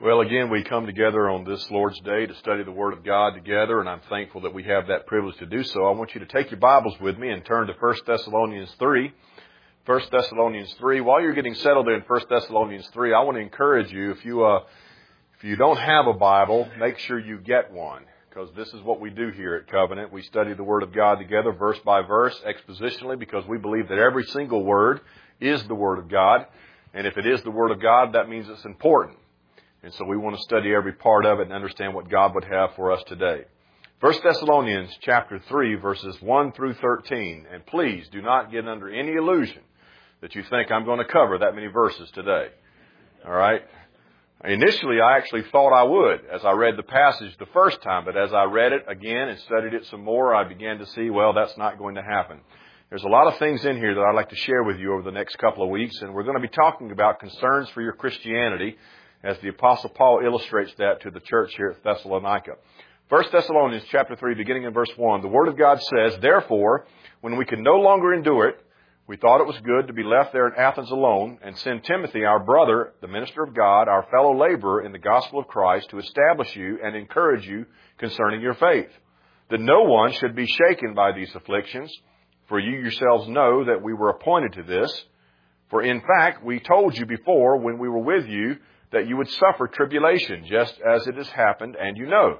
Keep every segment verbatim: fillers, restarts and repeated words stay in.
Well, again, we come together on this Lord's Day to study the Word of God together, and I'm thankful that we have that privilege to do so. I want you to take your Bibles with me and turn to First Thessalonians three. First Thessalonians three. While you're getting settled there in First Thessalonians three, I want to encourage you, if you uh, if you don't have a Bible, make sure you get one, because this is what we do here at Covenant. We study the Word of God together, verse by verse, expositionally, because we believe that every single word is the Word of God. And if it is the Word of God, that means it's important. And so we want to study every part of it and understand what God would have for us today. First Thessalonians chapter three, verses one through thirteen. And please do not get under any illusion that you think I'm going to cover that many verses today. All right? Initially, I actually thought I would as I read the passage the first time. But as I read it again and studied it some more, I began to see, well, that's not going to happen. There's a lot of things in here that I'd like to share with you over the next couple of weeks. And we're going to be talking about concerns for your Christianity, as the Apostle Paul illustrates that to the church here at Thessalonica. First Thessalonians chapter three, beginning in verse one, the Word of God says, "Therefore, when we could no longer endure it, we thought it was good to be left there in Athens alone, and send Timothy, our brother, the minister of God, our fellow laborer in the gospel of Christ, to establish you and encourage you concerning your faith, that no one should be shaken by these afflictions, for you yourselves know that we were appointed to this. For in fact, we told you before when we were with you that you would suffer tribulation, just as it has happened, and you know.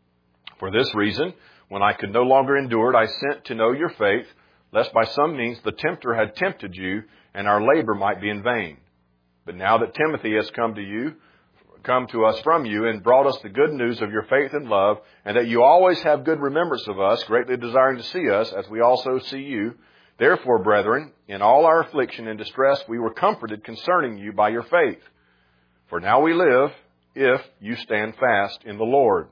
For this reason, when I could no longer endure it, I sent to know your faith, lest by some means the tempter had tempted you, and our labor might be in vain. But now that Timothy has come to you, come to us from you, and brought us the good news of your faith and love, and that you always have good remembrance of us, greatly desiring to see us, as we also see you, therefore, brethren, in all our affliction and distress, we were comforted concerning you by your faith. For now we live, if you stand fast in the Lord.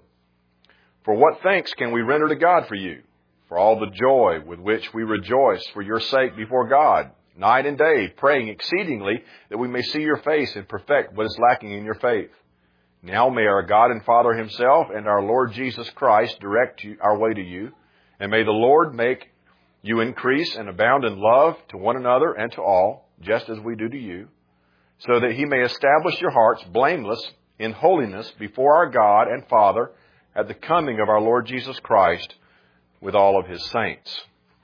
For what thanks can we render to God for you? For all the joy with which we rejoice for your sake before God, night and day, praying exceedingly that we may see your face and perfect what is lacking in your faith. Now may our God and Father himself and our Lord Jesus Christ direct you, our way to you, and may the Lord make you increase and abound in love to one another and to all, just as we do to you, so that he may establish your hearts blameless in holiness before our God and Father at the coming of our Lord Jesus Christ with all of his saints."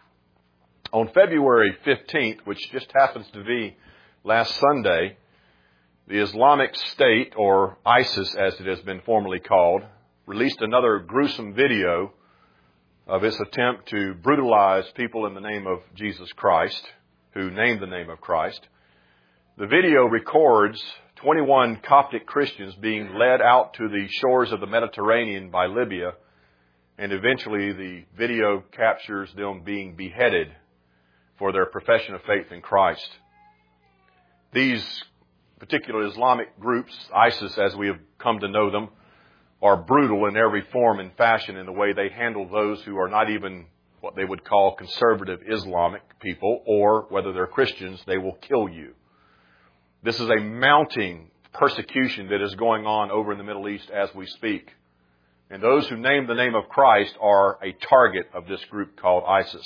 On February fifteenth, which just happens to be last Sunday, the Islamic State, or ISIS as it has been formerly called, released another gruesome video of its attempt to brutalize people in the name of Jesus Christ, who named the name of Christ. The video records twenty-one Coptic Christians being led out to the shores of the Mediterranean by Libya, and eventually the video captures them being beheaded for their profession of faith in Christ. These particular Islamic groups, ISIS as we have come to know them, are brutal in every form and fashion in the way they handle those who are not even what they would call conservative Islamic people, or whether they're Christians, they will kill you. This is a mounting persecution that is going on over in the Middle East as we speak. And those who name the name of Christ are a target of this group called ISIS.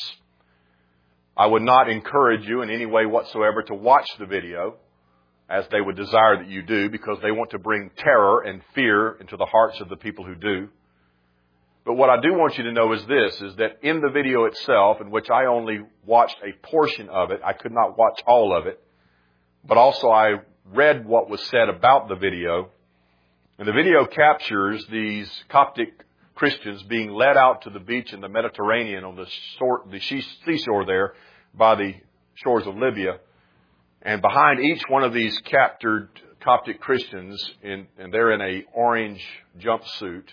I would not encourage you in any way whatsoever to watch the video, as they would desire that you do, because they want to bring terror and fear into the hearts of the people who do. But what I do want you to know is this, is that in the video itself, in which I only watched a portion of it, I could not watch all of it, but also I read what was said about the video. And the video captures these Coptic Christians being led out to the beach in the Mediterranean on the, shore, the seashore there by the shores of Libya. And behind each one of these captured Coptic Christians, in, and they're in a orange jumpsuit,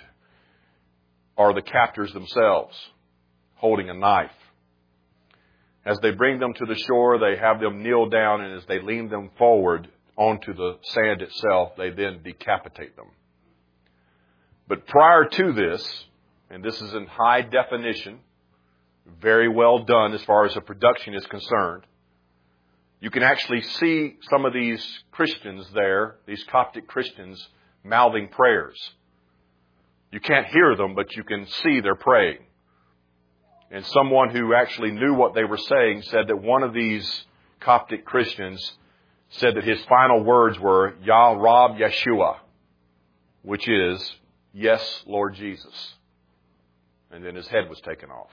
are the captors themselves holding a knife. As they bring them to the shore, they have them kneel down, and as they lean them forward onto the sand itself, they then decapitate them. But prior to this, and this is in high definition, very well done as far as the production is concerned, you can actually see some of these Christians there, these Coptic Christians, mouthing prayers. You can't hear them, but you can see they're praying. And someone who actually knew what they were saying said that one of these Coptic Christians said that his final words were, "Ya Rab Yeshua," which is, "Yes, Lord Jesus." And then his head was taken off.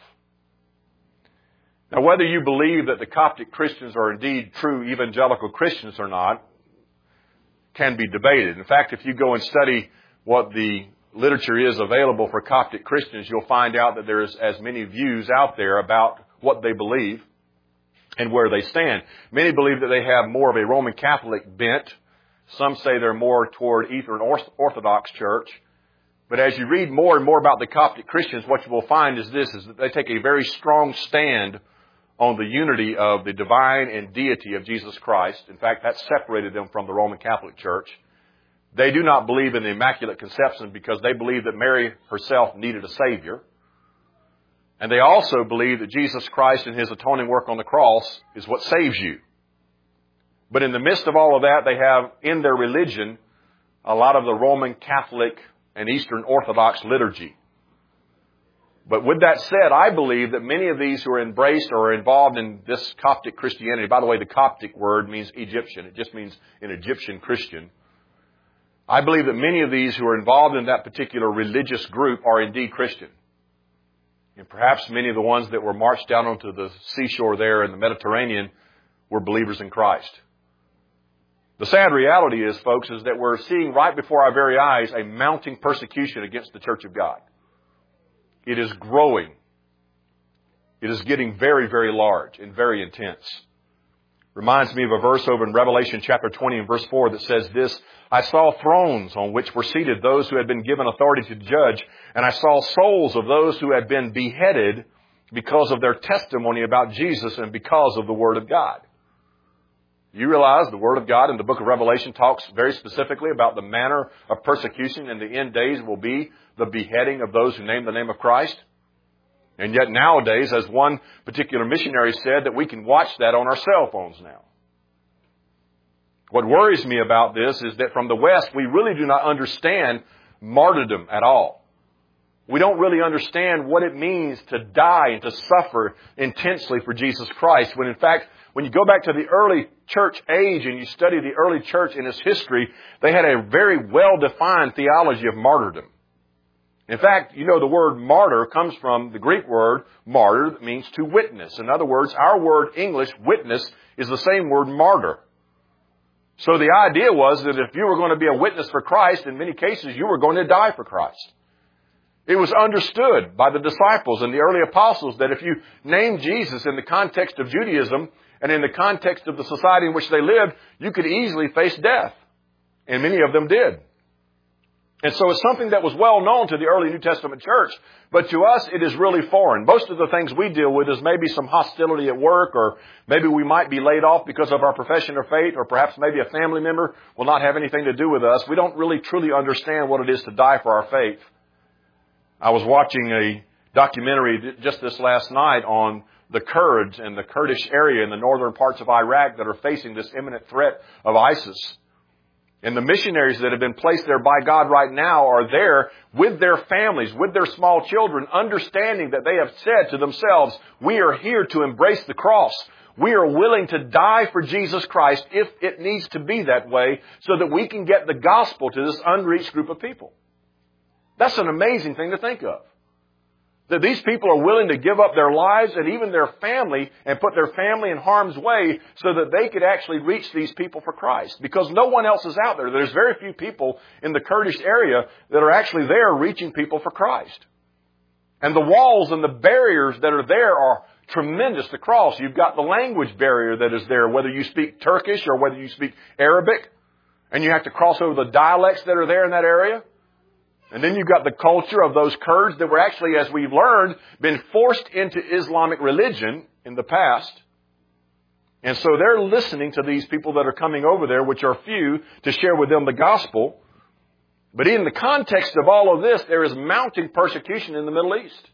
Now, whether you believe that the Coptic Christians are indeed true evangelical Christians or not can be debated. In fact, if you go and study what the literature is available for Coptic Christians, you'll find out that there's as many views out there about what they believe and where they stand. Many believe that they have more of a Roman Catholic bent. Some say they're more toward Eastern Orthodox Church. But as you read more and more about the Coptic Christians, what you will find is this, is that they take a very strong stand on the unity of the divine and deity of Jesus Christ. In fact, that separated them from the Roman Catholic Church. They do not believe in the Immaculate Conception because they believe that Mary herself needed a Savior. And they also believe that Jesus Christ and His atoning work on the cross is what saves you. But in the midst of all of that, they have in their religion a lot of the Roman Catholic and Eastern Orthodox liturgy. But with that said, I believe that many of these who are embraced or are involved in this Coptic Christianity, by the way, the Coptic word means Egyptian. It just means an Egyptian Christian. I believe that many of these who are involved in that particular religious group are indeed Christian. And perhaps many of the ones that were marched down onto the seashore there in the Mediterranean were believers in Christ. The sad reality is, folks, is that we're seeing right before our very eyes a mounting persecution against the Church of God. It is growing. It is getting very, very large and very intense. Reminds me of a verse over in Revelation chapter twenty and verse four that says this, "I saw thrones on which were seated those who had been given authority to judge, and I saw souls of those who had been beheaded because of their testimony about Jesus and because of the Word of God." You realize the Word of God in the book of Revelation talks very specifically about the manner of persecution in the end days will be the beheading of those who name the name of Christ. And yet nowadays, as one particular missionary said, that we can watch that on our cell phones now. What worries me about this is that from the West, we really do not understand martyrdom at all. We don't really understand what it means to die and to suffer intensely for Jesus Christ, when in fact, when you go back to the early church age and you study the early church in its history, they had a very well-defined theology of martyrdom. In fact, you know, the word martyr comes from the Greek word martyr that means to witness. In other words, our word English, witness, is the same word martyr. So the idea was that if you were going to be a witness for Christ, in many cases you were going to die for Christ. It was understood by the disciples and the early apostles that if you named Jesus in the context of Judaism and in the context of the society in which they lived, you could easily face death. And many of them did. And so it's something that was well known to the early New Testament church, but to us it is really foreign. Most of the things we deal with is maybe some hostility at work, or maybe we might be laid off because of our profession or faith, or perhaps maybe a family member will not have anything to do with us. We don't really truly understand what it is to die for our faith. I was watching a documentary just this last night on the Kurds and the Kurdish area in the northern parts of Iraq that are facing this imminent threat of ISIS. And the missionaries that have been placed there by God right now are there with their families, with their small children, understanding that they have said to themselves, we are here to embrace the cross. We are willing to die for Jesus Christ if it needs to be that way so that we can get the gospel to this unreached group of people. That's an amazing thing to think of. That these people are willing to give up their lives and even their family and put their family in harm's way so that they could actually reach these people for Christ. Because no one else is out there. There's very few people in the Kurdish area that are actually there reaching people for Christ. And the walls and the barriers that are there are tremendous to cross. You've got the language barrier that is there, whether you speak Turkish or whether you speak Arabic. And you have to cross over the dialects that are there in that area. And then you've got the culture of those Kurds that were actually, as we've learned, been forced into Islamic religion in the past. And so they're listening to these people that are coming over there, which are few, to share with them the gospel. But in the context of all of this, there is mounting persecution in the Middle East.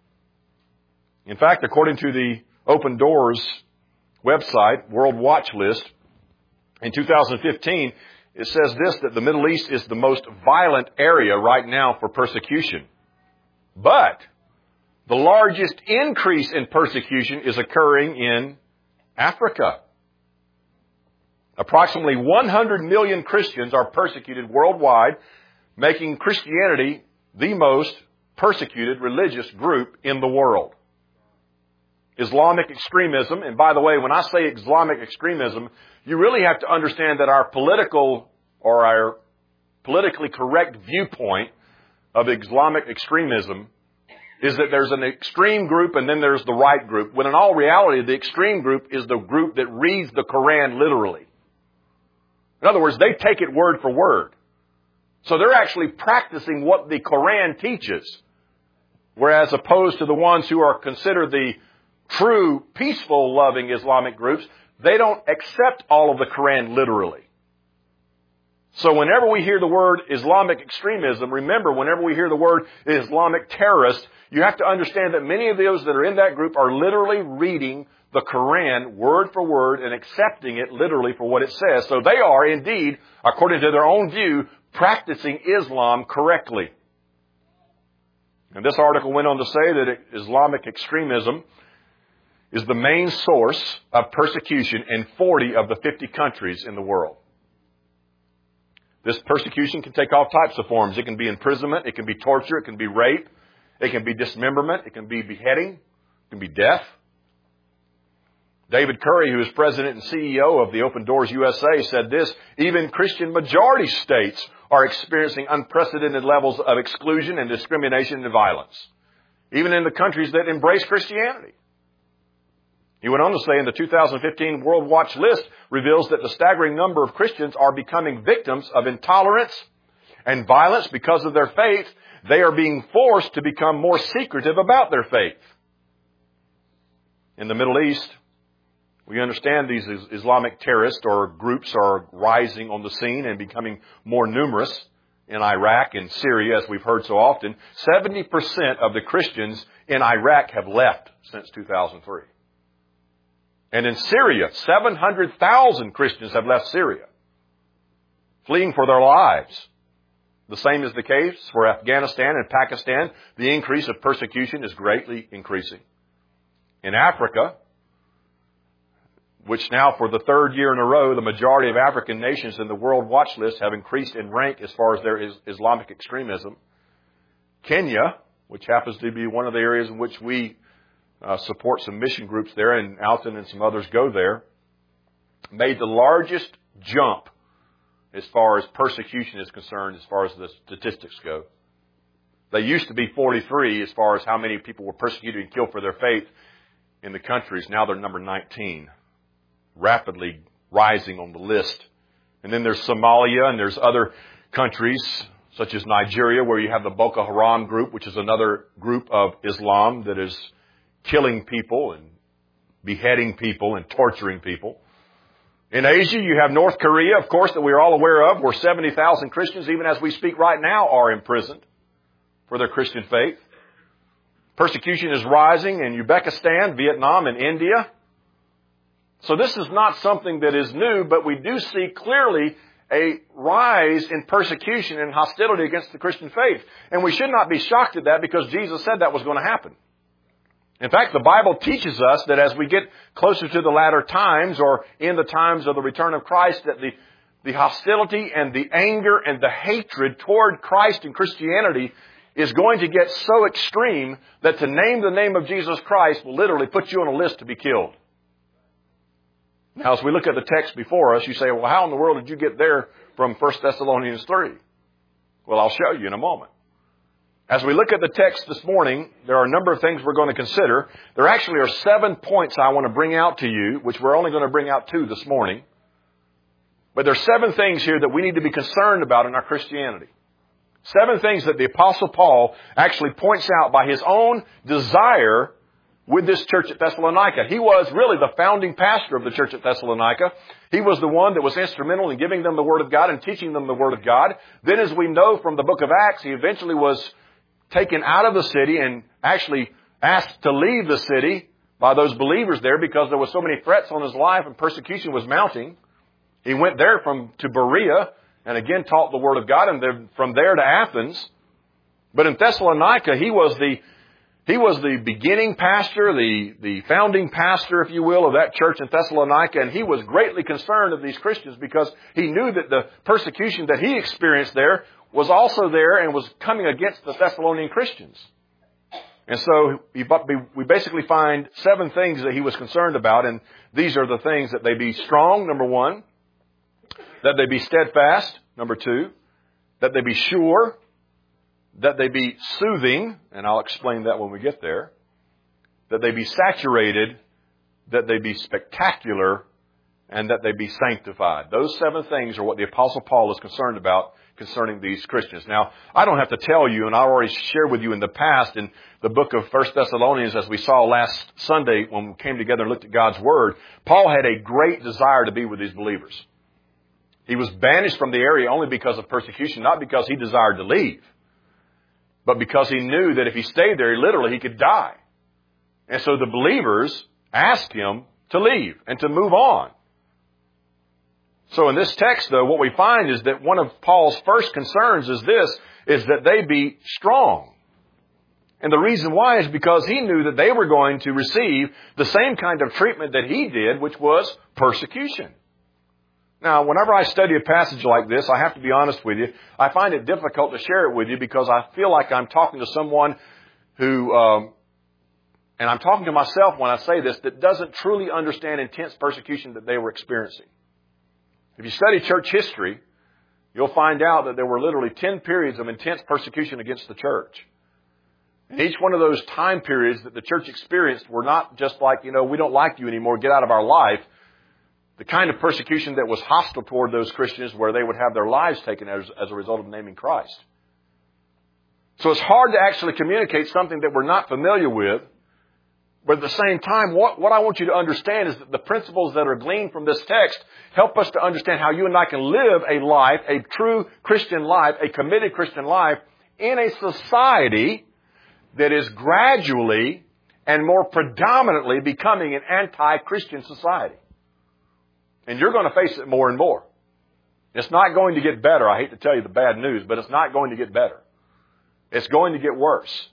In fact, according to the Open Doors website, World Watch List, in two thousand fifteen, it says this, that the Middle East is the most violent area right now for persecution. But the largest increase in persecution is occurring in Africa. Approximately one hundred million Christians are persecuted worldwide making Christianity the most persecuted religious group in the world. Islamic extremism, and by the way, when I say Islamic extremism, you really have to understand that our political or our politically correct viewpoint of Islamic extremism is that there's an extreme group and then there's the right group, when in all reality, the extreme group is the group that reads the Quran literally. In other words, they take it word for word. So they're actually practicing what the Quran teaches, whereas opposed to the ones who are considered the true, peaceful, loving Islamic groups, they don't accept all of the Quran literally. So whenever we hear the word Islamic extremism, remember, whenever we hear the word Islamic terrorist, you have to understand that many of those that are in that group are literally reading the Quran word for word and accepting it literally for what it says. So they are indeed, according to their own view, practicing Islam correctly. And this article went on to say that Islamic extremism is the main source of persecution in forty of the fifty countries in the world. This persecution can take all types of forms. It can be imprisonment, it can be torture, it can be rape, it can be dismemberment, it can be beheading, it can be death. David Curry, who is president and C E O of the Open Doors U S A, said this: even Christian majority states are experiencing unprecedented levels of exclusion and discrimination and violence, even in the countries that embrace Christianity. He went on to say in the two thousand fifteen World Watch List reveals that the staggering number of Christians are becoming victims of intolerance and violence because of their faith. They are being forced to become more secretive about their faith. In the Middle East, we understand these Islamic terrorists or groups are rising on the scene and becoming more numerous. In Iraq and Syria, as we've heard so often, seventy percent of the Christians in Iraq have left since two thousand three. And in Syria, seven hundred thousand Christians have left Syria, fleeing for their lives. The same is the case for Afghanistan and Pakistan. The increase of persecution is greatly increasing. In Africa, which now for the third year in a row, the majority of African nations in the World Watch List have increased in rank as far as their Islamic extremism. Kenya, which happens to be one of the areas in which we Uh, support some mission groups there, and Alton and some others go there, made the largest jump as far as persecution is concerned, as far as the statistics go. They used to be forty-three as far as how many people were persecuted and killed for their faith in the countries. Now they're number nineteen, rapidly rising on the list. And then there's Somalia, and there's other countries such as Nigeria, where you have the Boko Haram group, which is another group of Islam that is killing people and beheading people and torturing people. In Asia, you have North Korea, of course, that we're all aware of, where seventy thousand Christians, even as we speak right now, are imprisoned for their Christian faith. Persecution is rising in Uzbekistan, Vietnam, and India. So this is not something that is new, but we do see clearly a rise in persecution and hostility against the Christian faith. And we should not be shocked at that, because Jesus said that was going to happen. In fact, the Bible teaches us that as we get closer to the latter times, or in the times of the return of Christ, that the, the hostility and the anger and the hatred toward Christ and Christianity is going to get so extreme that to name the name of Jesus Christ will literally put you on a list to be killed. Now, as we look at the text before us, you say, well, how in the world did you get there from First Thessalonians three? Well, I'll show you in a moment. As we look at the text this morning, there are a number of things we're going to consider. There actually are seven points I want to bring out to you, which we're only going to bring out two this morning. But there are seven things here that we need to be concerned about in our Christianity. Seven things that the Apostle Paul actually points out by his own desire with this church at Thessalonica. He was really the founding pastor of the church at Thessalonica. He was the one that was instrumental in giving them the Word of God and teaching them the Word of God. Then, as we know from the book of Acts, he eventually was taken out of the city and actually asked to leave the city by those believers there, because there were so many threats on his life and persecution was mounting. He went there from to Berea and again taught the Word of God, and then from there to Athens. But in Thessalonica, he was the he was the beginning pastor, the, the founding pastor, if you will, of that church in Thessalonica, and he was greatly concerned of these Christians because he knew that the persecution that he experienced there was also there and was coming against the Thessalonian Christians. And so we basically find seven things that he was concerned about, and these are the things: that they be strong, number one; that they be steadfast, number two; that they be sure; that they be soothing, and I'll explain that when we get there; that they be saturated; that they be spectacular; and that they be sanctified. Those seven things are what the Apostle Paul is concerned about concerning these Christians. Now, I don't have to tell you, and I already shared with you in the past in the book of First Thessalonians, as we saw last Sunday when we came together and looked at God's Word, Paul had a great desire to be with these believers. He was banished from the area only because of persecution, not because he desired to leave, but because he knew that if he stayed there, literally he could die. And so the believers asked him to leave and to move on. So in this text, though, what we find is that one of Paul's first concerns is this, is that they be strong. And the reason why is because he knew that they were going to receive the same kind of treatment that he did, which was persecution. Now, whenever I study a passage like this, I have to be honest with you, I find it difficult to share it with you because I feel like I'm talking to someone who, um, and I'm talking to myself when I say this, that doesn't truly understand intense persecution that they were experiencing. If you study church history, you'll find out that there were literally ten periods of intense persecution against the church. And each one of those time periods that the church experienced were not just like, you know, we don't like you anymore, get out of our life. The kind of persecution that was hostile toward those Christians where they would have their lives taken as, as a result of naming Christ. So it's hard to actually communicate something that we're not familiar with. But at the same time, what, what I want you to understand is that the principles that are gleaned from this text help us to understand how you and I can live a life, a true Christian life, a committed Christian life in a society that is gradually and more predominantly becoming an anti-Christian society. And you're going to face it more and more. It's not going to get better. I hate to tell you the bad news, but it's not going to get better. It's going to get worse.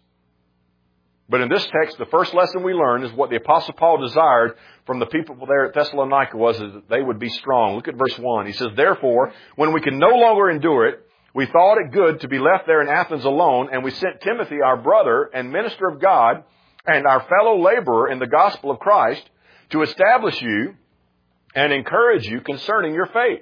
But in this text, the first lesson we learn is what the Apostle Paul desired from the people there at Thessalonica was is that they would be strong. Look at verse one. He says, "Therefore, when we can no longer endure it, we thought it good to be left there in Athens alone, and we sent Timothy, our brother and minister of God, and our fellow laborer in the gospel of Christ, to establish you and encourage you concerning your faith."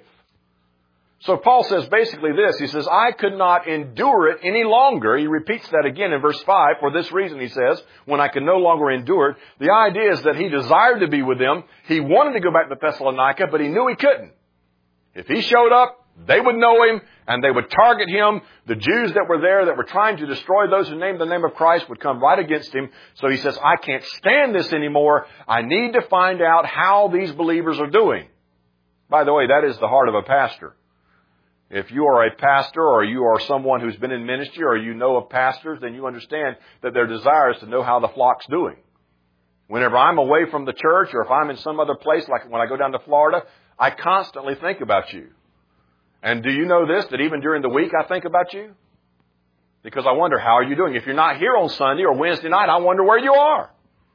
So Paul says basically this. He says, I could not endure it any longer. He repeats that again in verse five. For this reason, he says, when I could no longer endure it. The idea is that he desired to be with them. He wanted to go back to Thessalonica, but he knew he couldn't. If he showed up, they would know him, and they would target him. The Jews that were there that were trying to destroy those who named the name of Christ would come right against him. So he says, I can't stand this anymore. I need to find out how these believers are doing. By the way, that is the heart of a pastor. If you are a pastor or you are someone who's been in ministry or you know of pastors, then you understand that their desire is to know how the flock's doing. Whenever I'm away from the church or if I'm in some other place, like when I go down to Florida, I constantly think about you. And do you know this, that even during the week I think about you? Because I wonder, how are you doing? If you're not here on Sunday or Wednesday night, I wonder where you are.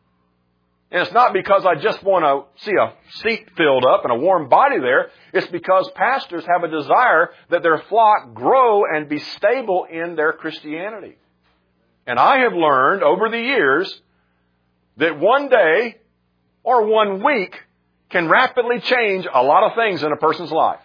And it's not because I just want to see a seat filled up and a warm body there. It's because pastors have a desire that their flock grow and be stable in their Christianity. And I have learned over the years that one day or one week can rapidly change a lot of things in a person's life.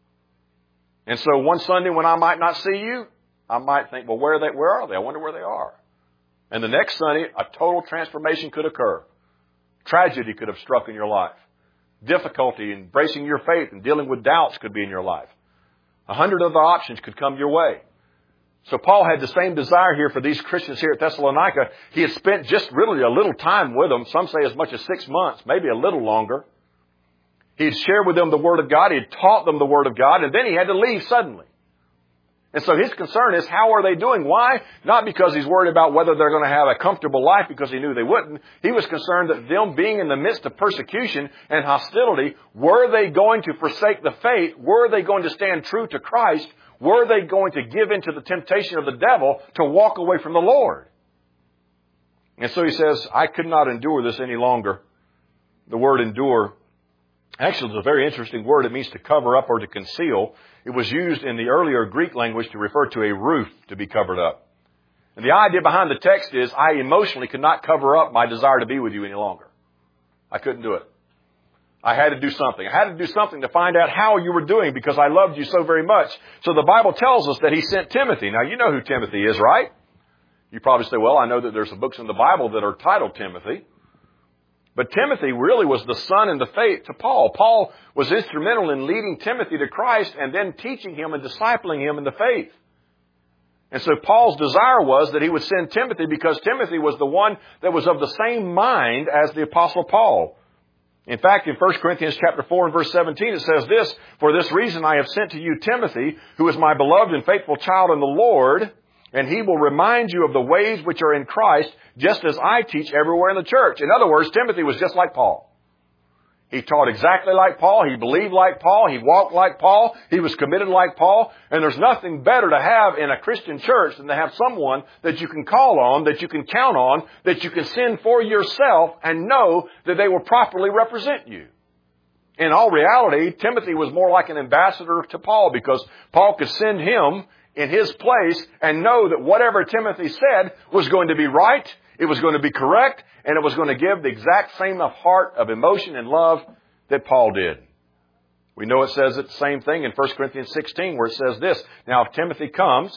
And so one Sunday when I might not see you, I might think, well, where are they? Where are they? I wonder where they are. And the next Sunday, a total transformation could occur. Tragedy could have struck in your life. Difficulty in embracing your faith and dealing with doubts could be in your life. A hundred other options could come your way. So Paul had the same desire here for these Christians here at Thessalonica. He had spent just really a little time with them. Some say as much as six months, maybe a little longer. He had shared with them the Word of God. He had taught them the Word of God. And then he had to leave suddenly. And so his concern is, how are they doing? Why? Not because he's worried about whether they're going to have a comfortable life, because he knew they wouldn't. He was concerned that them being in the midst of persecution and hostility, were they going to forsake the faith? Were they going to stand true to Christ? Were they going to give in to the temptation of the devil to walk away from the Lord? And so he says, I could not endure this any longer. The word endure Actually, it's a very interesting word. It means to cover up or to conceal. It was used in the earlier Greek language to refer to a roof to be covered up. And the idea behind the text is I emotionally could not cover up my desire to be with you any longer. I couldn't do it. I had to do something. I had to do something to find out how you were doing because I loved you so very much. So the Bible tells us that he sent Timothy. Now, you know who Timothy is, right? You probably say, well, I know that there's some books in the Bible that are titled Timothy. But Timothy really was the son in the faith to Paul. Paul was instrumental in leading Timothy to Christ and then teaching him and discipling him in the faith. And so Paul's desire was that he would send Timothy because Timothy was the one that was of the same mind as the Apostle Paul. In fact, in First Corinthians chapter four and verse seventeen, it says this, "For this reason I have sent to you Timothy, who is my beloved and faithful child in the Lord, and he will remind you of the ways which are in Christ, just as I teach everywhere in the church." In other words, Timothy was just like Paul. He taught exactly like Paul. He believed like Paul. He walked like Paul. He was committed like Paul. And there's nothing better to have in a Christian church than to have someone that you can call on, that you can count on, that you can send for yourself and know that they will properly represent you. In all reality, Timothy was more like an ambassador to Paul because Paul could send him in his place and know that whatever Timothy said was going to be right, it was going to be correct, and it was going to give the exact same of heart, of emotion and love that Paul did. We know it says it the same thing in First Corinthians sixteen where it says this, "Now if Timothy comes,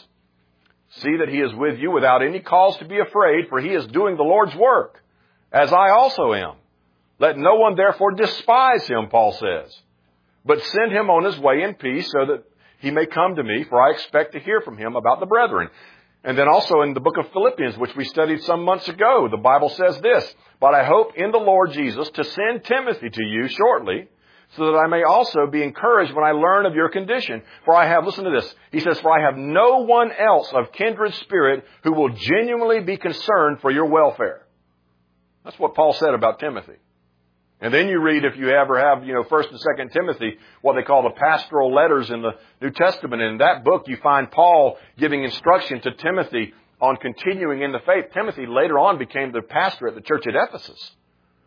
see that he is with you without any cause to be afraid, for he is doing the Lord's work, as I also am. Let no one therefore despise him," Paul says, "but send him on his way in peace so that he may come to me, for I expect to hear from him about the brethren." And then also in the book of Philippians, which we studied some months ago, the Bible says this, "But I hope in the Lord Jesus to send Timothy to you shortly, so that I may also be encouraged when I learn of your condition. For I have," listen to this, he says, "For I have no one else of kindred spirit who will genuinely be concerned for your welfare." That's what Paul said about Timothy. And then you read, if you ever have, you know, First and Second Timothy, what they call the pastoral letters in the New Testament. And in that book, you find Paul giving instruction to Timothy on continuing in the faith. Timothy later on became the pastor at the church at Ephesus.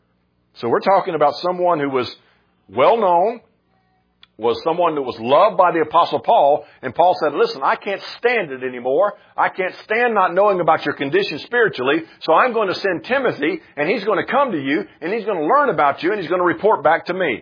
So we're talking about someone who was well known, was someone that was loved by the Apostle Paul. And Paul said, "Listen, I can't stand it anymore. I can't stand not knowing about your condition spiritually. So I'm going to send Timothy, and he's going to come to you, and he's going to learn about you, and he's going to report back to me."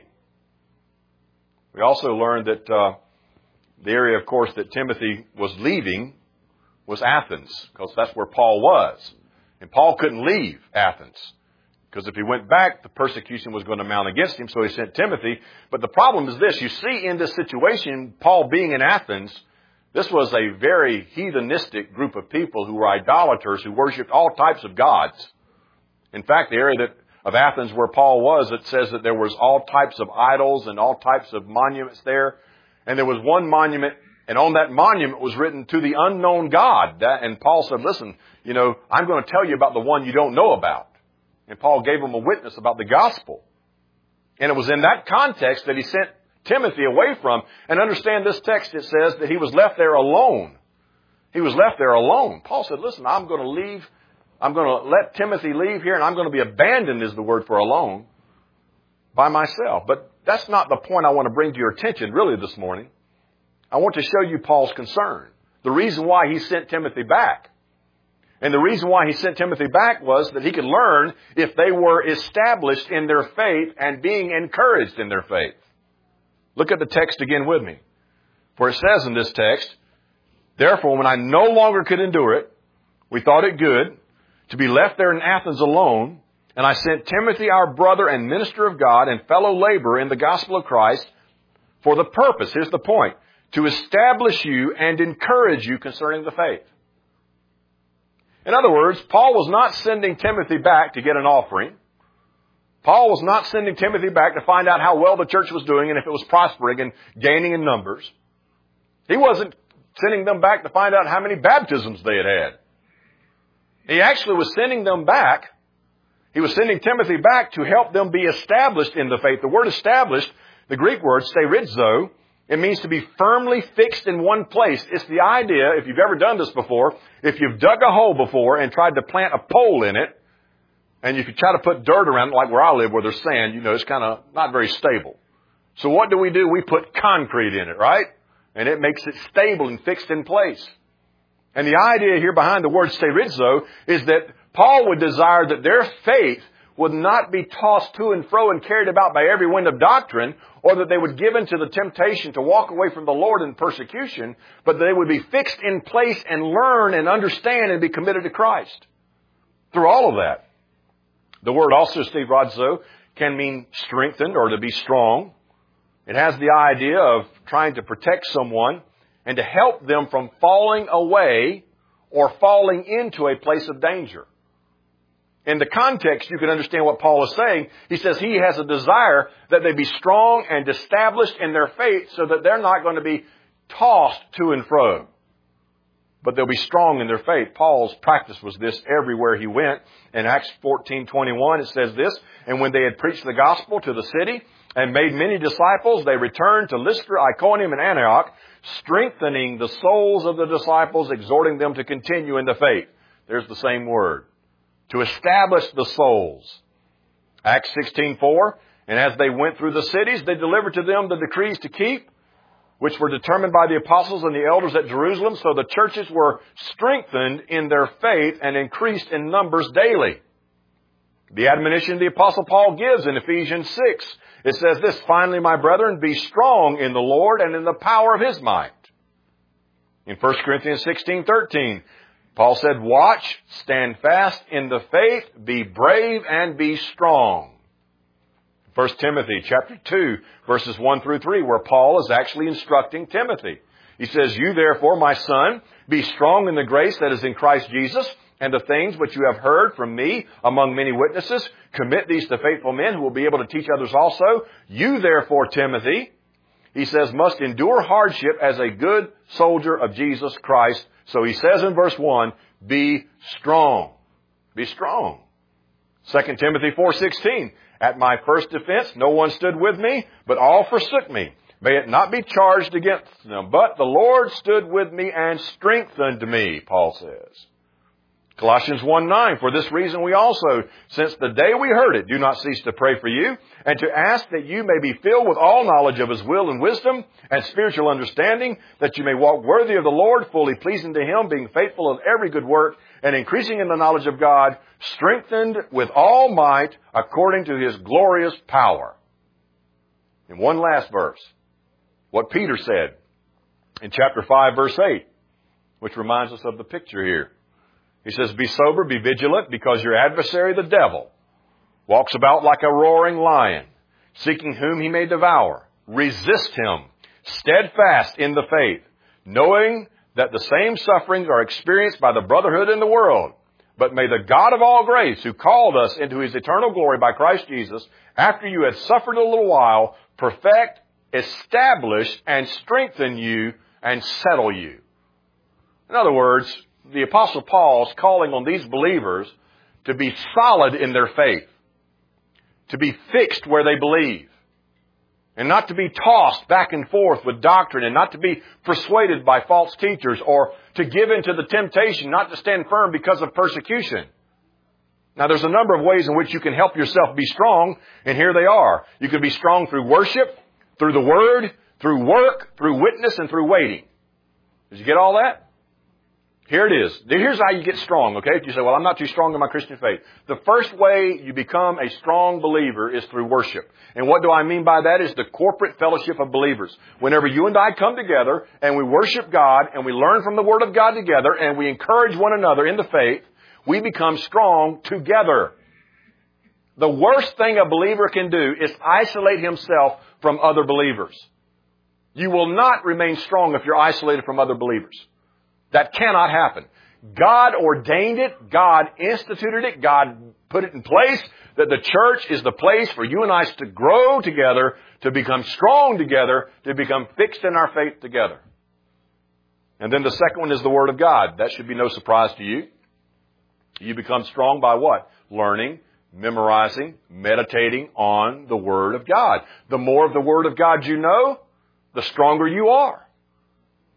We also learned that uh, the area, of course, that Timothy was leaving was Athens, because that's where Paul was. And Paul couldn't leave Athens, because if he went back, the persecution was going to mount against him, so he sent Timothy. But the problem is this. You see in this situation, Paul being in Athens, this was a very heathenistic group of people who were idolaters, who worshipped all types of gods. In fact, the area that, of Athens where Paul was, it says that there was all types of idols and all types of monuments there. And there was one monument, and on that monument was written, "To the unknown God." That, and Paul said, "Listen, you know, I'm going to tell you about the one you don't know about." And Paul gave him a witness about the gospel. And it was in that context that he sent Timothy away from. And understand this text, it says that he was left there alone. He was left there alone. Paul said, "Listen, I'm going to leave. I'm going to let Timothy leave here, and I'm going to be abandoned," is the word for alone, "by myself." But that's not the point I want to bring to your attention really this morning. I want to show you Paul's concern. The reason why he sent Timothy back. And the reason why he sent Timothy back was that he could learn if they were established in their faith and being encouraged in their faith. Look at the text again with me. For it says in this text, "Therefore, when I no longer could endure it, we thought it good to be left there in Athens alone, and I sent Timothy, our brother and minister of God and fellow laborer in the gospel of Christ, for the purpose," here's the point, "to establish you and encourage you concerning the faith." In other words, Paul was not sending Timothy back to get an offering. Paul was not sending Timothy back to find out how well the church was doing and if it was prospering and gaining in numbers. He wasn't sending them back to find out how many baptisms they had had. He actually was sending them back. He was sending Timothy back to help them be established in the faith. The word established, the Greek word, sterizo, it means to be firmly fixed in one place. It's the idea, if you've ever done this before, if you've dug a hole before and tried to plant a pole in it, and if you try to put dirt around it, like where I live, where there's sand, you know, it's kind of not very stable. So what do we do? We put concrete in it, right? And it makes it stable and fixed in place. And the idea here behind the word sterizo is that Paul would desire that their faith would not be tossed to and fro and carried about by every wind of doctrine, or that they would give in to the temptation to walk away from the Lord in persecution, but they would be fixed in place and learn and understand and be committed to Christ. Through all of that. The word also, sterizo, can mean strengthened or to be strong. It has the idea of trying to protect someone and to help them from falling away or falling into a place of danger. In the context, you can understand what Paul is saying. He says he has a desire that they be strong and established in their faith so that they're not going to be tossed to and fro, but they'll be strong in their faith. Paul's practice was this everywhere he went. In Acts fourteen twenty-one, it says this, "And when they had preached the gospel to the city and made many disciples, they returned to Lystra, Iconium, and Antioch, strengthening the souls of the disciples, exhorting them to continue in the faith." There's the same word. To establish the souls. Acts sixteen four, "And as they went through the cities, they delivered to them the decrees to keep, which were determined by the apostles and the elders at Jerusalem. So the churches were strengthened in their faith and increased in numbers daily." The admonition the Apostle Paul gives in Ephesians six, it says this, "Finally, my brethren, be strong in the Lord and in the power of His might." In First Corinthians sixteen thirteen, Paul said, "Watch, stand fast in the faith, be brave and be strong." First Timothy chapter two, verses one through three, where Paul is actually instructing Timothy. He says, "You therefore, my son, be strong in the grace that is in Christ Jesus, and the things which you have heard from me among many witnesses, commit these to faithful men who will be able to teach others also. You therefore, Timothy," he says, "must endure hardship as a good soldier of Jesus Christ." So he says in verse one, be strong. Be strong. Second Timothy four sixteen, "At my first defense no one stood with me, but all forsook me. May it not be charged against them, but the Lord stood with me and strengthened me," Paul says. Colossians one nine, "For this reason we also, since the day we heard it, do not cease to pray for you, and to ask that you may be filled with all knowledge of His will and wisdom and spiritual understanding, that you may walk worthy of the Lord, fully pleasing to Him, being faithful of every good work, and increasing in the knowledge of God, strengthened with all might according to His glorious power." In one last verse, what Peter said in chapter five, verse eight, which reminds us of the picture here. He says, "Be sober, be vigilant, because your adversary, the devil, walks about like a roaring lion, seeking whom he may devour. Resist him, steadfast in the faith, knowing that the same sufferings are experienced by the brotherhood in the world. But may the God of all grace, who called us into His eternal glory by Christ Jesus, after you had suffered a little while, perfect, establish, and strengthen you, and settle you." In other words, the Apostle Paul is calling on these believers to be solid in their faith, to be fixed where they believe, and not to be tossed back and forth with doctrine, and not to be persuaded by false teachers, or to give in to the temptation not to stand firm because of persecution. Now, there's a number of ways in which you can help yourself be strong, and here they are. You can be strong through worship, through the Word, through work, through witness, and through waiting. Did you get all that? Here it is. Here's how you get strong, okay? If you say, "Well, I'm not too strong in my Christian faith." The first way you become a strong believer is through worship. And what do I mean by that is the corporate fellowship of believers. Whenever you and I come together and we worship God and we learn from the Word of God together and we encourage one another in the faith, we become strong together. The worst thing a believer can do is isolate himself from other believers. You will not remain strong if you're isolated from other believers. That cannot happen. God ordained it. God instituted it. God put it in place that the church is the place for you and I to grow together, to become strong together, to become fixed in our faith together. And then the second one is the Word of God. That should be no surprise to you. You become strong by what? Learning, memorizing, meditating on the Word of God. The more of the Word of God you know, the stronger you are.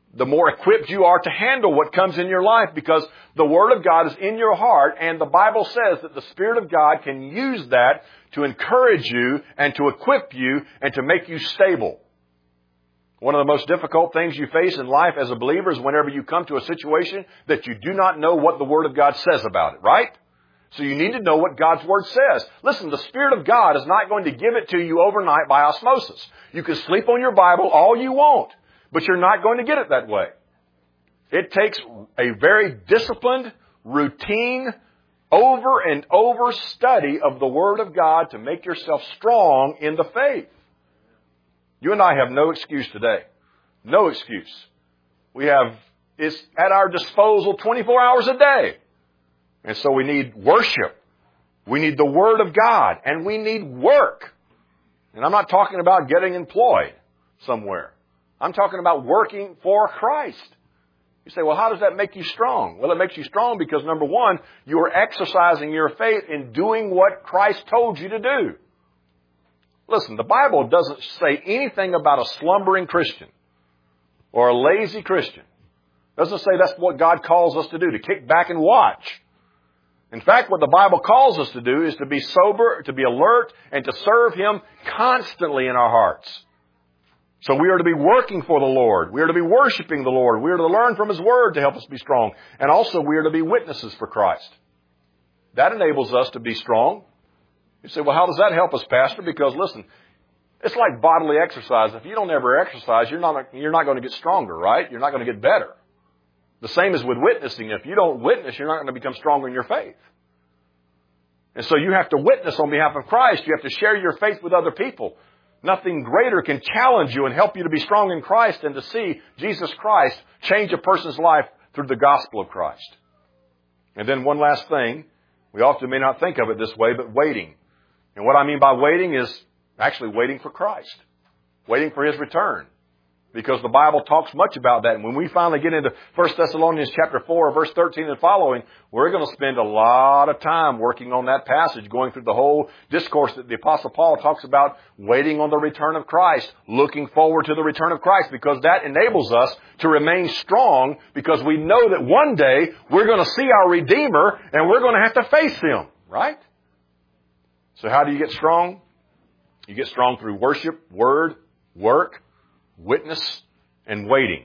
the more equipped you are to handle what comes in your life, because the Word of God is in your heart, and the Bible says that the Spirit of God can use that to encourage you and to equip you and to make you stable. One of the most difficult things you face in life as a believer is whenever you come to a situation that you do not know what the Word of God says about it, right? So you need to know what God's Word says. Listen, the Spirit of God is not going to give it to you overnight by osmosis. You can sleep on your Bible all you want, but you're not going to get it that way. It takes a very disciplined, routine, over and over study of the Word of God to make yourself strong in the faith. You and I have no excuse today. No excuse. We have, it's at our disposal twenty-four hours a day. And so we need worship. We need the Word of God. And we need work. And I'm not talking about getting employed somewhere. I'm talking about working for Christ. You say, well, how does that make you strong? Well, it makes you strong because, number one, you are exercising your faith in doing what Christ told you to do. Listen, the Bible doesn't say anything about a slumbering Christian or a lazy Christian. It doesn't say that's what God calls us to do, to kick back and watch. In fact, what the Bible calls us to do is to be sober, to be alert, and to serve Him constantly in our hearts. So we are to be working for the Lord. We are to be worshiping the Lord. We are to learn from His Word to help us be strong. And also we are to be witnesses for Christ. That enables us to be strong. You say, well, how does that help us, Pastor? Because, listen, it's like bodily exercise. If you don't ever exercise, you're not, you're not going to get stronger, right? You're not going to get better. The same is with witnessing. If you don't witness, you're not going to become stronger in your faith. And so you have to witness on behalf of Christ. You have to share your faith with other people. Nothing greater can challenge you and help you to be strong in Christ than to see Jesus Christ change a person's life through the gospel of Christ. And then one last thing. We often may not think of it this way, but waiting. And what I mean by waiting is actually waiting for Christ. Waiting for His return. Because the Bible talks much about that. And when we finally get into First Thessalonians chapter four, verse thirteen and following, we're going to spend a lot of time working on that passage, going through the whole discourse that the Apostle Paul talks about waiting on the return of Christ, looking forward to the return of Christ, because that enables us to remain strong, because we know that one day we're going to see our Redeemer and we're going to have to face Him, right? So how do you get strong? You get strong through worship, word, work, witness, and waiting.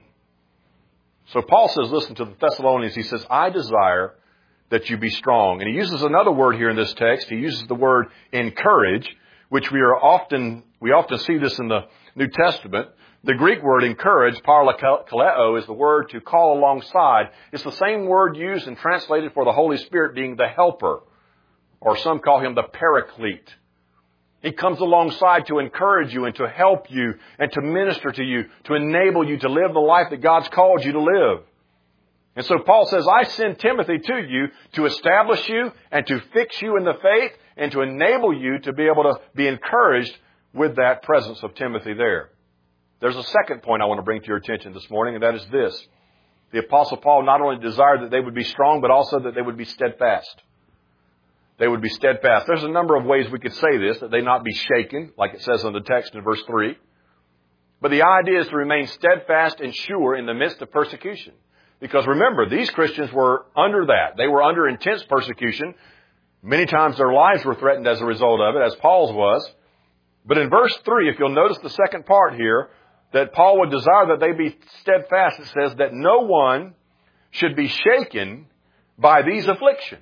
So Paul says, listen to the Thessalonians, he says, I desire that you be strong. And he uses another word here in this text. He uses the word encourage, which we are often, we often see this in the New Testament. The Greek word encourage, parakaleo, is the word to call alongside. It's the same word used and translated for the Holy Spirit being the helper, or some call Him the paraclete. He comes alongside to encourage you and to help you and to minister to you, to enable you to live the life that God's called you to live. And so Paul says, I send Timothy to you to establish you and to fix you in the faith and to enable you to be able to be encouraged with that presence of Timothy there. There's a second point I want to bring to your attention this morning, and that is this. The Apostle Paul not only desired that they would be strong, but also that they would be steadfast. They would be steadfast. There's a number of ways we could say this, that they not be shaken, like it says in the text in verse three. But the idea is to remain steadfast and sure in the midst of persecution. Because remember, these Christians were under that. They were under intense persecution. Many times their lives were threatened as a result of it, as Paul's was. But in verse three, if you'll notice the second part here, that Paul would desire that they be steadfast. It says that no one should be shaken by these afflictions.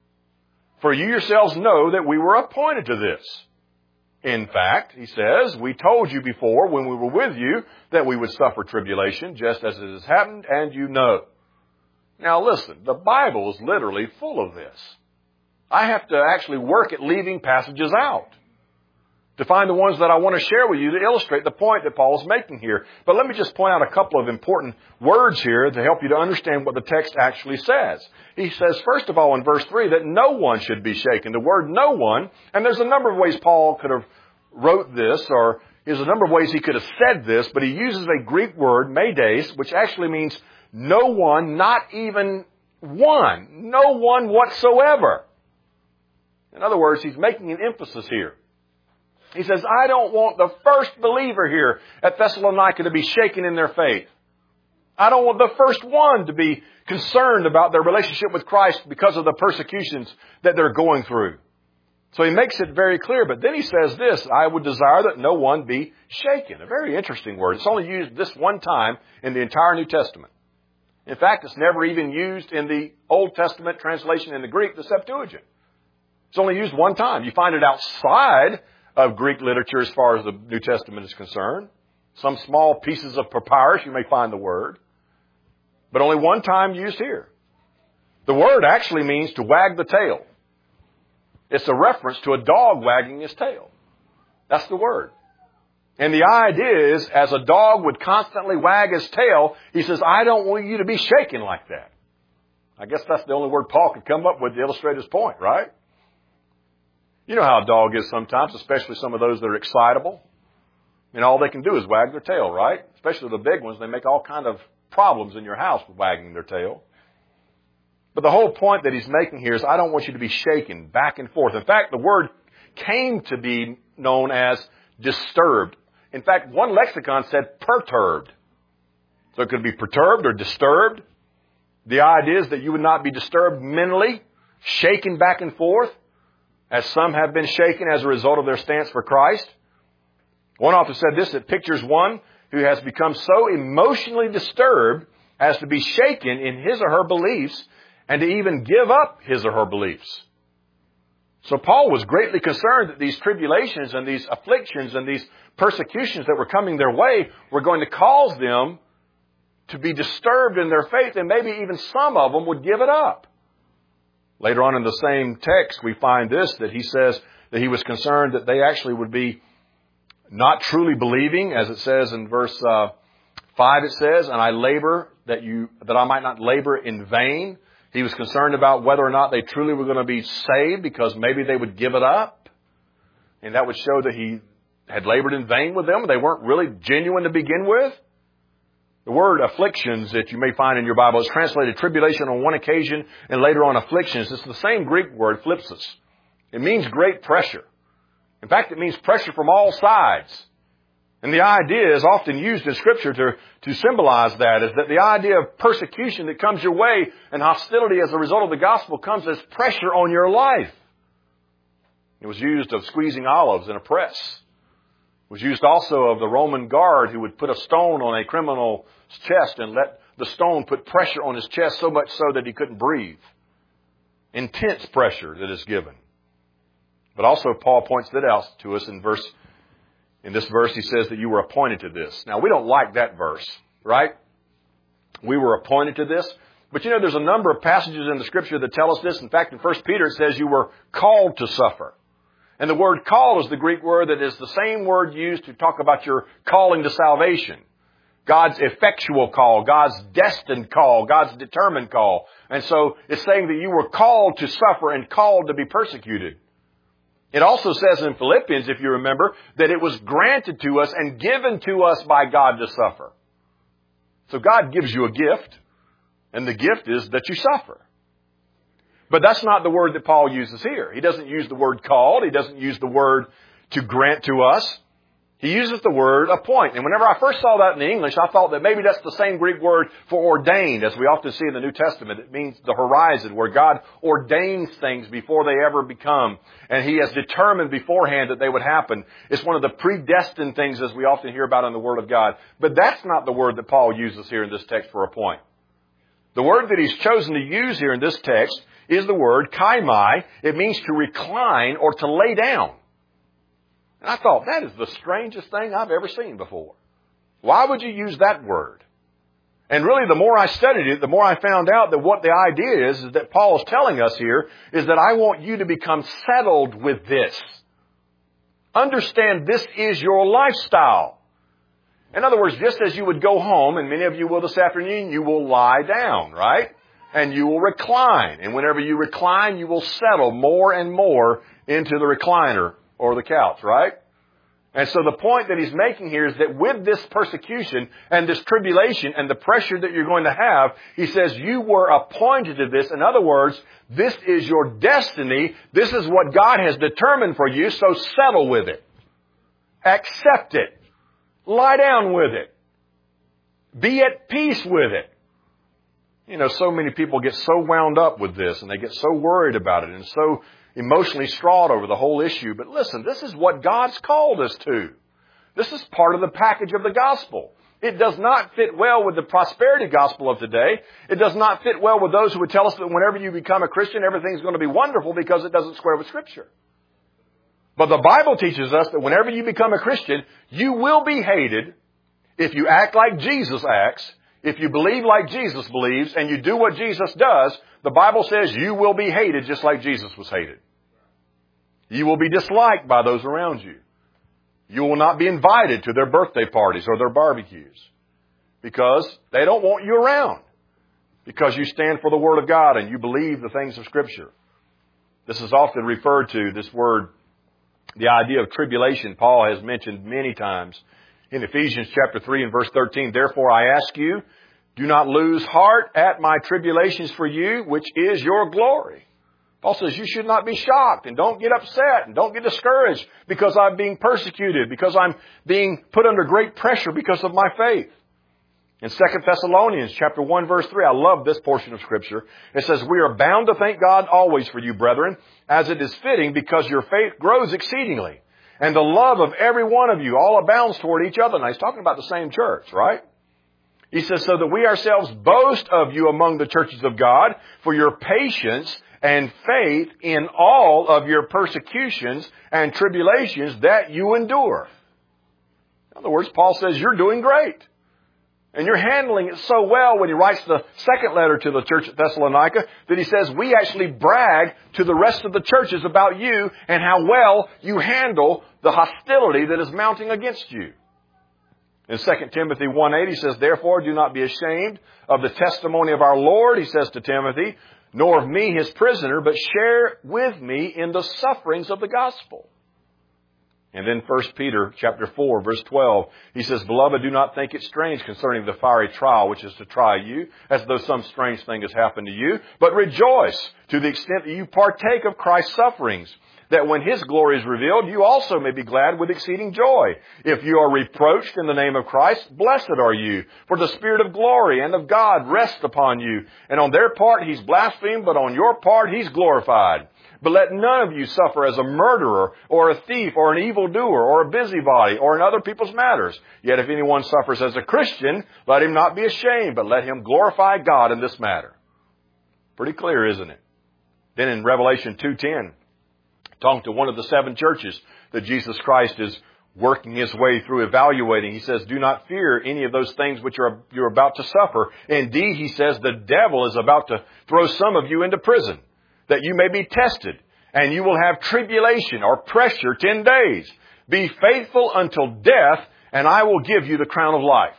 For you yourselves know that we were appointed to this. In fact, he says, we told you before when we were with you that we would suffer tribulation, just as it has happened, and you know. Now listen, the Bible is literally full of this. I have to actually work at leaving passages out to find the ones that I want to share with you to illustrate the point that Paul is making here. But let me just point out a couple of important words here to help you to understand what the text actually says. He says, first of all, in verse three, that no one should be shaken. The word no one, and there's a number of ways Paul could have wrote this, or there's a number of ways he could have said this, but he uses a Greek word, meides, which actually means no one, not even one, no one whatsoever. In other words, he's making an emphasis here. He says, I don't want the first believer here at Thessalonica to be shaken in their faith. I don't want the first one to be concerned about their relationship with Christ because of the persecutions that they're going through. So he makes it very clear. But then he says this, I would desire that no one be shaken. A very interesting word. It's only used this one time in the entire New Testament. In fact, it's never even used in the Old Testament translation in the Greek, the Septuagint. It's only used one time. You find it outside of Greek literature as far as the New Testament is concerned. Some small pieces of papyrus, you may find the word. But only one time used here. The word actually means to wag the tail. It's a reference to a dog wagging his tail. That's the word. And the idea is, as a dog would constantly wag his tail, he says, I don't want you to be shaken like that. I guess that's the only word Paul could come up with to illustrate his point, right? You know how a dog is sometimes, especially some of those that are excitable. And all they can do is wag their tail, right? Especially the big ones. They make all kind of problems in your house with wagging their tail. But the whole point that he's making here is I don't want you to be shaken back and forth. In fact, the word came to be known as disturbed. In fact, one lexicon said perturbed. So it could be perturbed or disturbed. The idea is that you would not be disturbed mentally, shaken back and forth, as some have been shaken as a result of their stance for Christ. One author said this, it pictures one who has become so emotionally disturbed as to be shaken in his or her beliefs and to even give up his or her beliefs. So Paul was greatly concerned that these tribulations and these afflictions and these persecutions that were coming their way were going to cause them to be disturbed in their faith, and maybe even some of them would give it up. Later on in the same text, we find this, that he says that he was concerned that they actually would be not truly believing, as it says in verse uh, five, it says, and I labor that you that I might not labor in vain. He was concerned about whether or not they truly were going to be saved because maybe they would give it up. And that would show that he had labored in vain with them. They weren't really genuine to begin with. The word afflictions that you may find in your Bible is translated tribulation on one occasion and later on afflictions. It's the same Greek word, thlipsis. It means great pressure. In fact, it means pressure from all sides. And the idea is often used in Scripture to, to symbolize that, is that the idea of persecution that comes your way and hostility as a result of the gospel comes as pressure on your life. It was used of squeezing olives in a press. It was used also of the Roman guard who would put a stone on a criminal's chest and let the stone put pressure on his chest so much so that he couldn't breathe. Intense pressure that is given. But also Paul points that out to us in verse In this verse, he says that you were appointed to this. Now, we don't like that verse, right? We were appointed to this. But you know, there's a number of passages in the Scripture that tell us this. In fact, in First Peter, it says you were called to suffer. And the word called is the Greek word that is the same word used to talk about your calling to salvation. God's effectual call, God's destined call, God's determined call. And so it's saying that you were called to suffer and called to be persecuted. It also says in Philippians, if you remember, that it was granted to us and given to us by God to suffer. So God gives you a gift, and the gift is that you suffer. But that's not the word that Paul uses here. He doesn't use the word called. He doesn't use the word to grant to us. He uses the word appoint. And whenever I first saw that in the English, I thought that maybe that's the same Greek word for ordained, as we often see in the New Testament. It means the horizon, where God ordains things before they ever become. And He has determined beforehand that they would happen. It's one of the predestined things, as we often hear about in the Word of God. But that's not the word that Paul uses here in this text for appoint. The word that he's chosen to use here in this text is the word kaimai. It means to recline or to lay down. And I thought, that is the strangest thing I've ever seen before. Why would you use that word? And really, the more I studied it, the more I found out that what the idea is, is that Paul is telling us here, is that I want you to become settled with this. Understand this is your lifestyle. In other words, just as you would go home, and many of you will this afternoon, you will lie down, right? And you will recline. And whenever you recline, you will settle more and more into the recliner or the couch, right? And so the point that he's making here is that with this persecution and this tribulation and the pressure that you're going to have, he says you were appointed to this. In other words, this is your destiny. This is what God has determined for you, so settle with it. Accept it. Lie down with it. Be at peace with it. You know, so many people get so wound up with this and they get so worried about it and so emotionally distraught over the whole issue. But listen, this is what God's called us to. This is part of the package of the gospel. It does not fit well with the prosperity gospel of today. It does not fit well with those who would tell us that whenever you become a Christian, everything's going to be wonderful because it doesn't square with Scripture. But the Bible teaches us that whenever you become a Christian, you will be hated if you act like Jesus acts, if you believe like Jesus believes, and you do what Jesus does. The Bible says you will be hated just like Jesus was hated. You will be disliked by those around you. You will not be invited to their birthday parties or their barbecues because they don't want you around, because you stand for the Word of God and you believe the things of Scripture. This is often referred to, this word, the idea of tribulation. Paul has mentioned many times in Ephesians chapter three and verse thirteen, therefore I ask you, do not lose heart at my tribulations for you, which is your glory. Paul says you should not be shocked and don't get upset and don't get discouraged because I'm being persecuted, because I'm being put under great pressure because of my faith. In Second Thessalonians chapter one verse three, I love this portion of Scripture. It says, we are bound to thank God always for you, brethren, as it is fitting, because your faith grows exceedingly, and the love of every one of you all abounds toward each other. Now he's talking about the same church, right? He says, so that we ourselves boast of you among the churches of God for your patience and faith in all of your persecutions and tribulations that you endure. In other words, Paul says you're doing great. And you're handling it so well when he writes the second letter to the church at Thessalonica that he says we actually brag to the rest of the churches about you and how well you handle the hostility that is mounting against you. In Second Timothy one eight, he says, therefore do not be ashamed of the testimony of our Lord, he says to Timothy, nor of me his prisoner, but share with me in the sufferings of the gospel. And then First Peter chapter four, verse twelve, he says, beloved, do not think it strange concerning the fiery trial which is to try you, as though some strange thing has happened to you, but rejoice to the extent that you partake of Christ's sufferings, that when his glory is revealed, you also may be glad with exceeding joy. If you are reproached in the name of Christ, blessed are you, for the Spirit of glory and of God rests upon you. And on their part he's blasphemed, but on your part he's glorified. But let none of you suffer as a murderer, or a thief, or an evildoer, or a busybody, or in other people's matters. Yet if anyone suffers as a Christian, let him not be ashamed, but let him glorify God in this matter. Pretty clear, isn't it? Then in Revelation two ten, talking to one of the seven churches that Jesus Christ is working his way through evaluating, he says, do not fear any of those things which are, you're about to suffer. Indeed, he says, the devil is about to throw some of you into prison, that you may be tested, and you will have tribulation or pressure ten days. Be faithful until death, and I will give you the crown of life.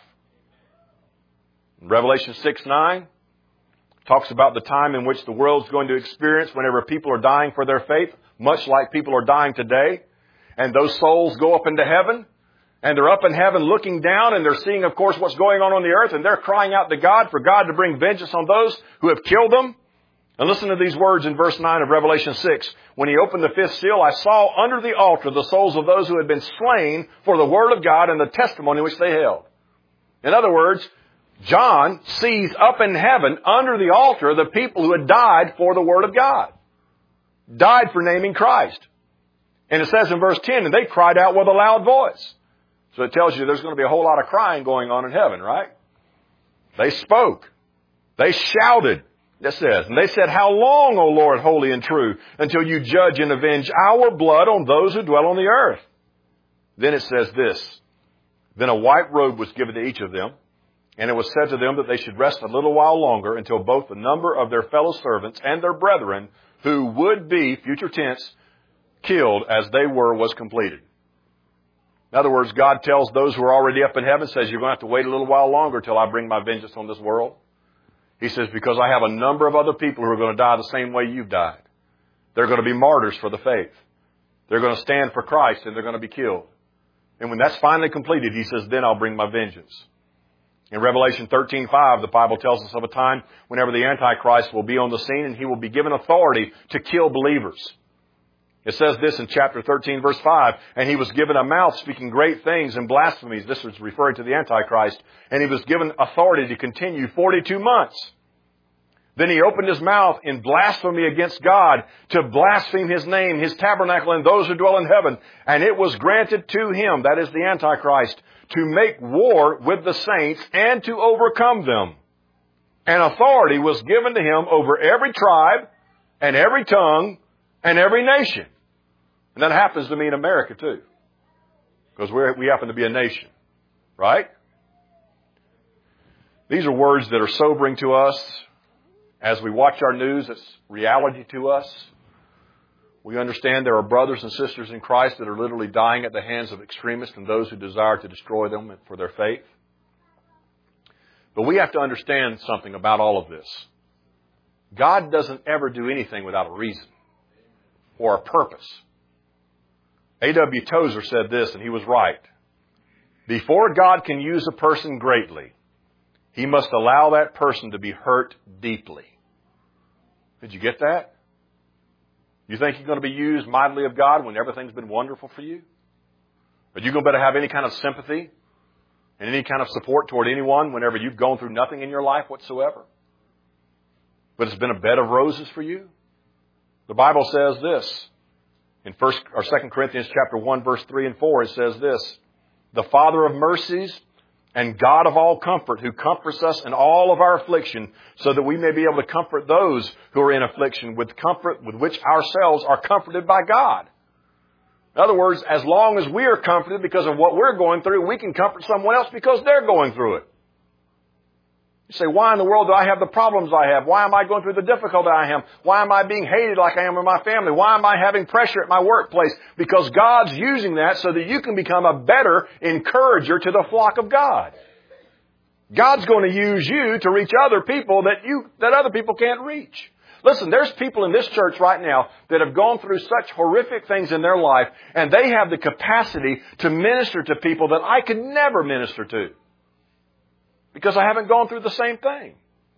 Revelation six nine talks about the time in which the world's going to experience whenever people are dying for their faith, much like people are dying today. And those souls go up into heaven, and they're up in heaven looking down, and they're seeing, of course, what's going on on the earth, and they're crying out to God for God to bring vengeance on those who have killed them. And listen to these words in verse nine of Revelation six. When he opened the fifth seal, I saw under the altar the souls of those who had been slain for the word of God and the testimony which they held. In other words, John sees up in heaven under the altar the people who had died for the word of God. Died for naming Christ. And it says in verse ten, and they cried out with a loud voice. So it tells you there's going to be a whole lot of crying going on in heaven, right? They spoke. They shouted. It says, and they said, how long, O Lord, holy and true, until you judge and avenge our blood on those who dwell on the earth? Then it says this, then a white robe was given to each of them, and it was said to them that they should rest a little while longer until both the number of their fellow servants and their brethren who would be, future tense, killed as they were, was completed. In other words, God tells those who are already up in heaven, says, you're going to have to wait a little while longer till I bring my vengeance on this world. He says, because I have a number of other people who are going to die the same way you've died. They're going to be martyrs for the faith. They're going to stand for Christ, and they're going to be killed. And when that's finally completed, he says, then I'll bring my vengeance. In Revelation thirteen five, the Bible tells us of a time whenever the Antichrist will be on the scene, and he will be given authority to kill believers. It says this in chapter thirteen, verse five, and he was given a mouth speaking great things and blasphemies. This was referring to the Antichrist. And he was given authority to continue forty-two months. Then he opened his mouth in blasphemy against God to blaspheme his name, his tabernacle, and those who dwell in heaven. And it was granted to him, that is the Antichrist, to make war with the saints and to overcome them. And authority was given to him over every tribe and every tongue and every nation. And that happens to me in America too. Because we're, we happen to be a nation. Right? These are words that are sobering to us. As we watch our news, it's reality to us. We understand there are brothers and sisters in Christ that are literally dying at the hands of extremists and those who desire to destroy them for their faith. But we have to understand something about all of this. God doesn't ever do anything without a reason or a purpose. A W Tozer said this, and he was right. Before God can use a person greatly, He must allow that person to be hurt deeply. Did you get that? You think you're going to be used mightily of God when everything's been wonderful for you? Are you going to better have any kind of sympathy and any kind of support toward anyone whenever you've gone through nothing in your life whatsoever? But it's been a bed of roses for you? The Bible says this. In First or Second Corinthians chapter one, verse three and four, it says this. The Father of mercies and God of all comfort, who comforts us in all of our affliction, so that we may be able to comfort those who are in affliction with comfort with which ourselves are comforted by God. In other words, as long as we are comforted because of what we're going through, we can comfort someone else because they're going through it. You say, why in the world do I have the problems I have? Why am I going through the difficulty I am? Why am I being hated like I am in my family? Why am I having pressure at my workplace? Because God's using that so that you can become a better encourager to the flock of God. God's going to use you to reach other people that you, that other people can't reach. Listen, there's people in this church right now that have gone through such horrific things in their life, and they have the capacity to minister to people that I could never minister to. Because I haven't gone through the same thing.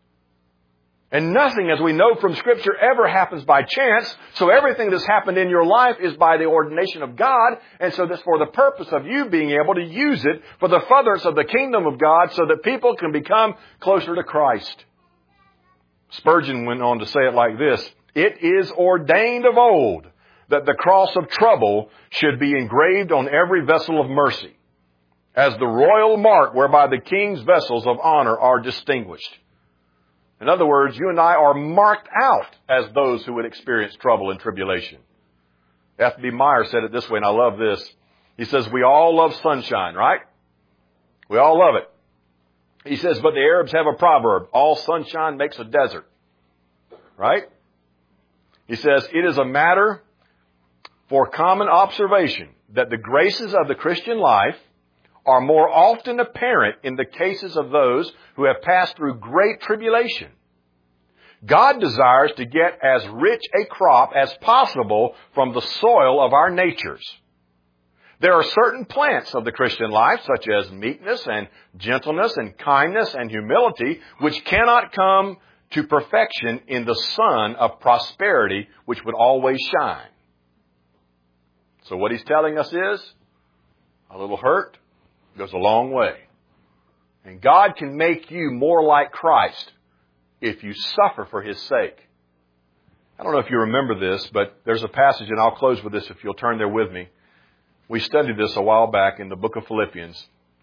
And nothing, as we know from Scripture, ever happens by chance. So everything that's happened in your life is by the ordination of God. And so that's for the purpose of you being able to use it for the furtherance of the kingdom of God so that people can become closer to Christ. Spurgeon went on to say it like this. It is ordained of old that the cross of trouble should be engraved on every vessel of mercy, as the royal mark whereby the king's vessels of honor are distinguished. In other words, you and I are marked out as those who would experience trouble and tribulation. F B Meyer said it this way, and I love this. He says, we all love sunshine, right? We all love it. He says, but the Arabs have a proverb, all sunshine makes a desert. Right? He says, it is a matter for common observation that the graces of the Christian life are more often apparent in the cases of those who have passed through great tribulation. God desires to get as rich a crop as possible from the soil of our natures. There are certain plants of the Christian life, such as meekness and gentleness and kindness and humility, which cannot come to perfection in the sun of prosperity, which would always shine. So what he's telling us is, a little hurt goes a long way. And God can make you more like Christ if you suffer for His sake. I don't know if you remember this, but there's a passage, and I'll close with this if you'll turn there with me. We studied this a while back in the book of Philippians.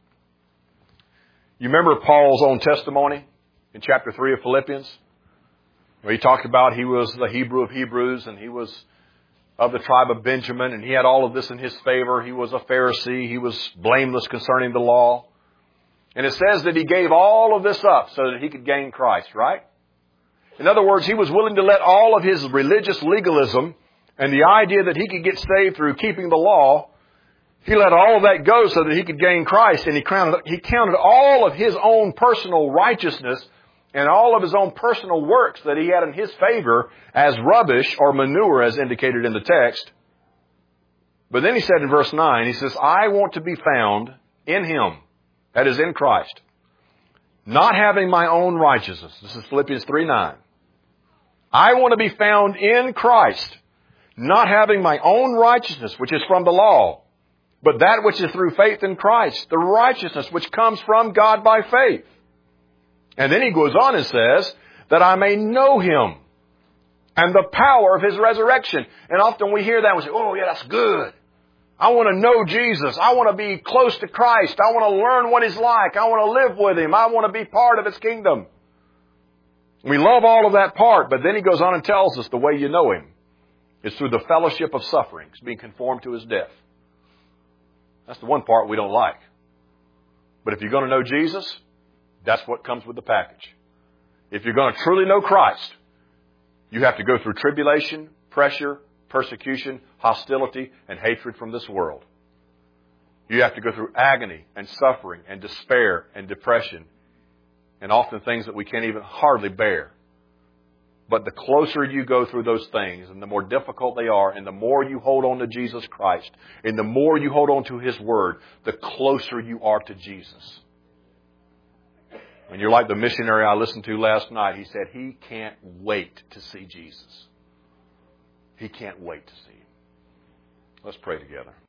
You remember Paul's own testimony in chapter three of Philippians? Where he talked about he was the Hebrew of Hebrews and he was of the tribe of Benjamin and he had all of this in his favor. He was a Pharisee. He was blameless concerning the law. And it says that he gave all of this up so that he could gain Christ, right? In other words, he was willing to let all of his religious legalism and the idea that he could get saved through keeping the law, he let all of that go so that he could gain Christ. And he counted, he counted all of his own personal righteousness and all of his own personal works that he had in his favor as rubbish or manure, as indicated in the text. But then he said in verse nine, he says, I want to be found in Him, that is in Christ, not having my own righteousness. This is Philippians three nine. I want to be found in Christ, not having my own righteousness, which is from the law, but that which is through faith in Christ, the righteousness which comes from God by faith. And then he goes on and says, that I may know Him and the power of His resurrection. And often we hear that and we say, oh yeah, that's good. I want to know Jesus. I want to be close to Christ. I want to learn what He's like. I want to live with Him. I want to be part of His kingdom. We love all of that part, but then he goes on and tells us the way you know Him is through the fellowship of sufferings, being conformed to His death. That's the one part we don't like. But if you're going to know Jesus, that's what comes with the package. If you're going to truly know Christ, you have to go through tribulation, pressure, persecution, hostility, and hatred from this world. You have to go through agony and suffering and despair and depression and often things that we can't even hardly bear. But the closer you go through those things and the more difficult they are and the more you hold on to Jesus Christ and the more you hold on to His Word, the closer you are to Jesus. And you're like the missionary I listened to last night. He said he can't wait to see Jesus. He can't wait to see Him. Let's pray together.